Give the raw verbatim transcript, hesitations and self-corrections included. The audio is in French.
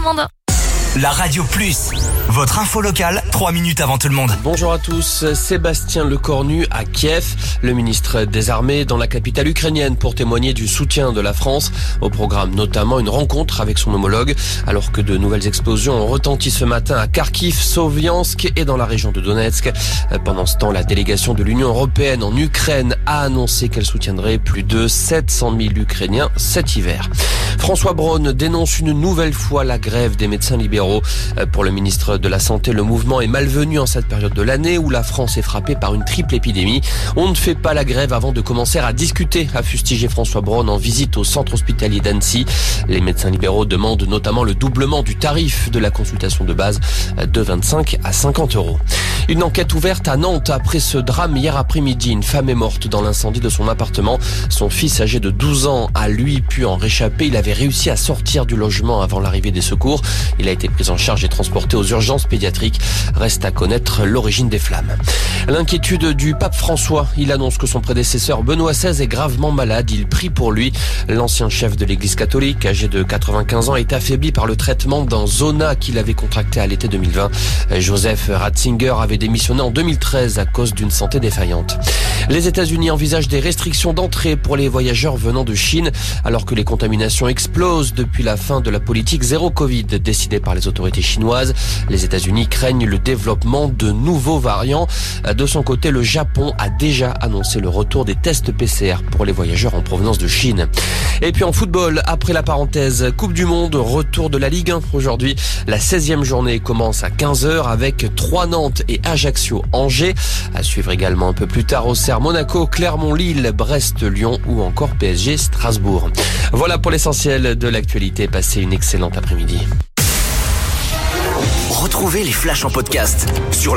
Amanda. La Radio Plus, votre info locale, trois minutes avant tout le monde. Bonjour à tous, Sébastien Lecornu à Kiev, le ministre des Armées dans la capitale ukrainienne pour témoigner du soutien de la France. Au programme notamment une rencontre avec son homologue, alors que de nouvelles explosions ont retenti ce matin à Kharkiv, Soviansk et dans la région de Donetsk. Pendant ce temps, la délégation de l'Union européenne en Ukraine a annoncé qu'elle soutiendrait plus de sept cent mille Ukrainiens cet hiver. François Braun dénonce une nouvelle fois la grève des médecins libéraux. Pour le ministre de la Santé, le mouvement est malvenu en cette période de l'année où la France est frappée par une triple épidémie. On ne fait pas la grève avant de commencer à discuter, a fustigé François Braun en visite au centre hospitalier d'Annecy. Les médecins libéraux demandent notamment le doublement du tarif de la consultation de base de vingt-cinq à cinquante euros. Une enquête ouverte à Nantes après ce drame hier après-midi. Une femme est morte dans l'incendie de son appartement. Son fils âgé de douze ans a lui pu en réchapper. Il avait réussi à sortir du logement avant l'arrivée des secours. Il a été pris en charge et transporté aux urgences pédiatriques. Reste à connaître l'origine des flammes. L'inquiétude du pape François. Il annonce que son prédécesseur Benoît seize est gravement malade. Il prie pour lui. L'ancien chef de l'église catholique, âgé de quatre-vingt-quinze ans, est affaibli par le traitement d'un zona qu'il avait contracté à l'été deux mille vingt. Joseph Ratzinger avait démissionné en deux mille treize à cause d'une santé défaillante. Les États-Unis envisagent des restrictions d'entrée pour les voyageurs venant de Chine, alors que les contaminations explosent depuis la fin de la politique zéro Covid décidée par les autorités chinoises. Les États-Unis craignent le développement de nouveaux variants. De son côté, le Japon a déjà annoncé le retour des tests P C R pour les voyageurs en provenance de Chine. Et puis en football, après la parenthèse Coupe du Monde, retour de la Ligue un. Aujourd'hui, la seizième journée commence à quinze heures avec trois Nantes et Ajaccio-Angers. À suivre également un peu plus tard Auxerre, Monaco, Clermont-Lille, Brest-Lyon ou encore P S G Strasbourg. Voilà pour l'essentiel de l'actualité. Passez une excellente après-midi. Retrouvez les flashs en podcast sur